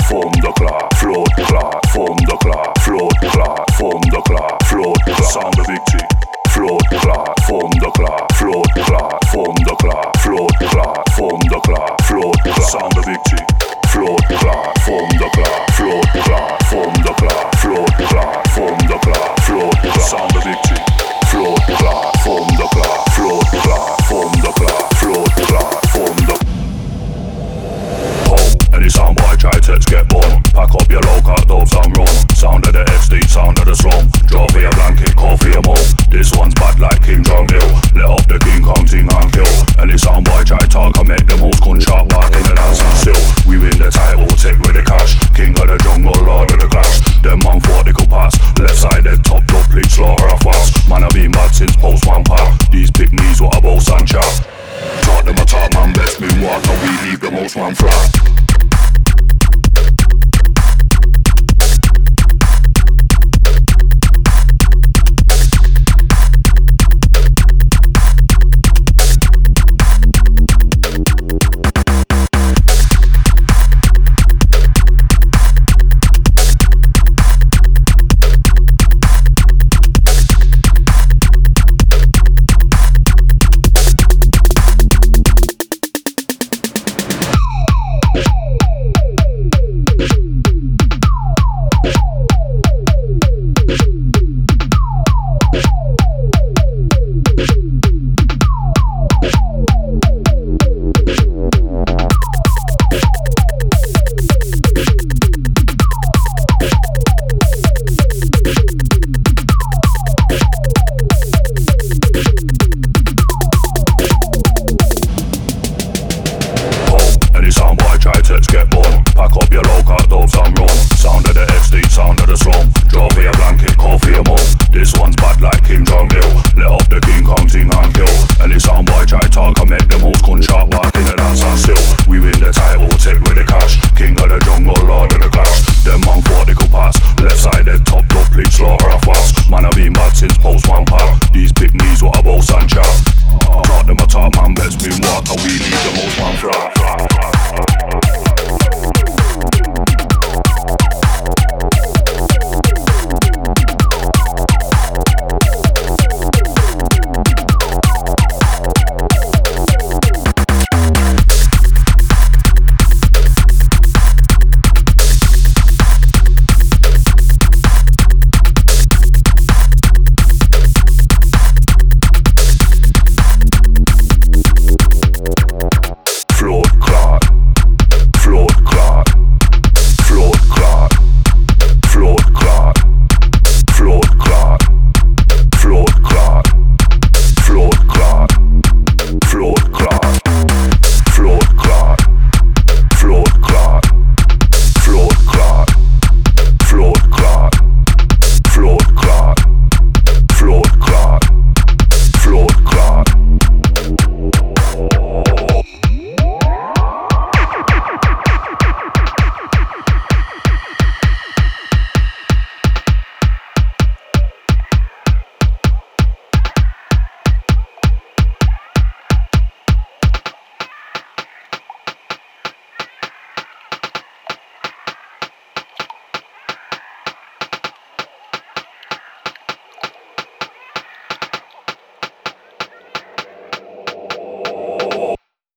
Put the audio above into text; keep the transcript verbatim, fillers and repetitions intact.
thunderclap, flood clot, thunderclap, flood clot, thunderclap, flood clot, sound of victory, flood clot, thunderclap, flood clot, thunderclap, flood clot, thunderclap, flood clot, sound of victory, flood clot, thunderclap, flood clot, thunderclap, flood clot, thunderclap, flood clot, sound of victory, flood clot, thunderclap, flood clot, thunderclap, flood clot, thunder. Any soundboy try to get born. Pack up your low cut doves and run. Sound of the X D, sound of the slum. Draw for your blanket, call for your mum. This one's bad like King Jong Il. Let up the King Kong team and kill. Any soundboy try talk and make the most gunshot back in the dance and still. We win the title, take with the cash. King of the jungle, lord of the clash. Them man thought they could pass. Left side they top up, please slaughter a fast. Man I been bad since post one pack. These pygmies what a boss and chat. Taught them a top man best me walk and we leave the most one flat. Get born, pack up your low cut doves and run. Sound of the X D, sound of the slum. Draw for your blanket, call for your mum. This one's